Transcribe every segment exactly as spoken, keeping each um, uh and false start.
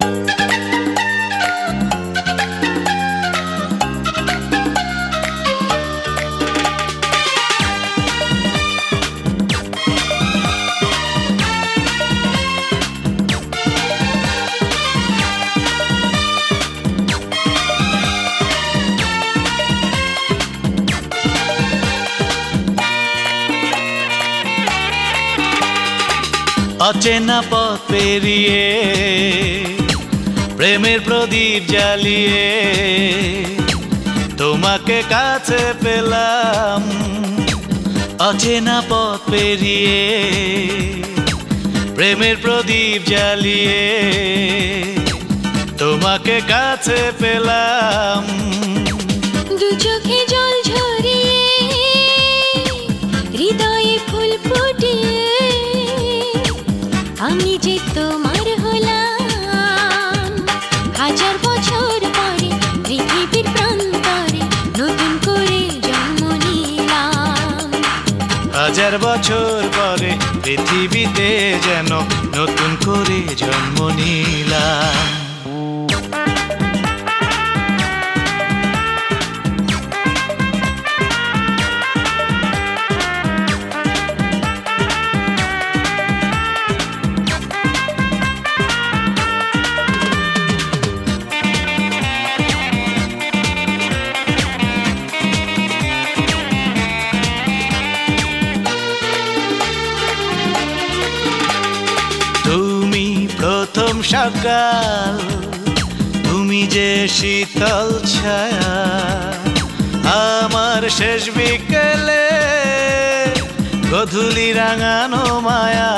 অচেনা পথ পেরিয়ে প্রেমের প্রদীপ জ্বালিয়ে তোমাকে কাছে পেলাম। অচেনা পথ পেরিয়ে প্রেমের প্রদীপ জ্বালিয়ে তোমাকে কাছে পেলাম। দু চোখে জল ঝরিয়ে হৃদয়ে ফুল ফুটিয়ে আমি যে তোমার হলাম। হাজার বছর পরে পৃথিবীর প্রান্তরে নতুন করে জন্ম নিলাম। হাজার বছর পরে পৃথিবীতে যেন নতুন করে জন্ম নিলাম। প্রথম সকাল তুমি যে শীতল ছায়া, আমার শেষ বিকেলে গধূলি রাঙানো মায়া।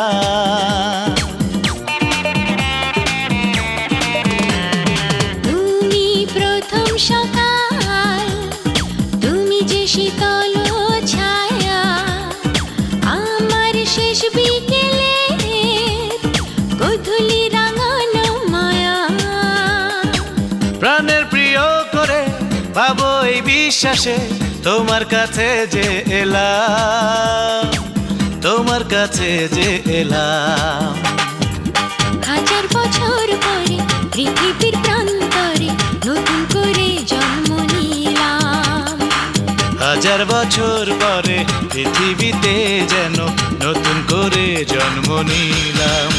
তুমি প্রথম সকাল তুমি যে শীতল ছায়া, আমার শেষ বিকেলে গধূলি রাঙানো মায়া। প্রাণের প্রিয় করে পাবো এই বিশ্বাসে তোমার কাছে যে এলাম, তোমার কাছে যে এলাম। হাজার বছর পরে পৃথিবীর প্রান্তরে নতুন করে জন্ম নিলাম। হাজার বছর পরে পৃথিবীতে যেন নতুন করে জন্ম নিলাম।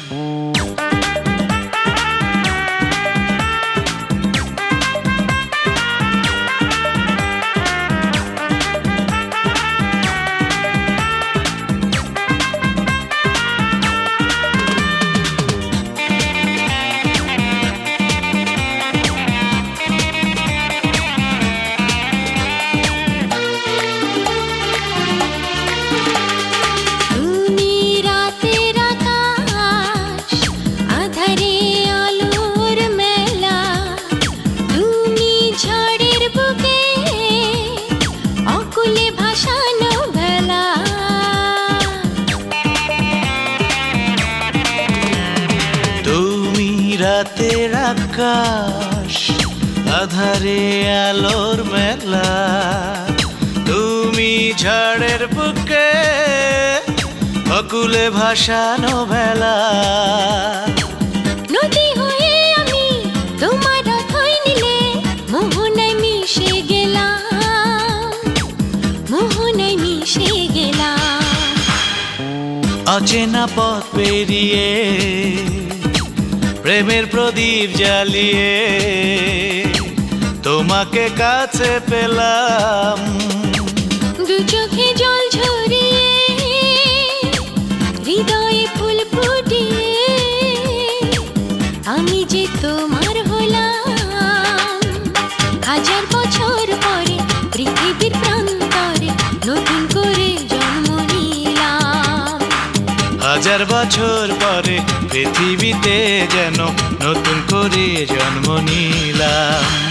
রাতের আকাশ আধারে আলোর মেলা, তুমি ঝড়ের বুকে অকুলে ভাসানো ভেলা। নদী হয়ে আমি তোমার রথই নিলে মোহনায় মিশে গেলাম, মোহনায় মিশে গেলাম। অচেনা পথ পেরিয়ে প্রেমের প্রদীপ জ্বালিয়ে তোমাকে কাছে পেলাম। দু চোখে জল ঝরিয়ে হৃদয়ে ফুল ফুটিয়ে আমি যে তোমার হলাম। হাজার বছর পরে পৃথিবীর প্রান্তরে নতুন করে জন্ম নিলাম। হাজার বছর পরে পৃথিবীতে যেন নতুন করে জন্ম নিলাম।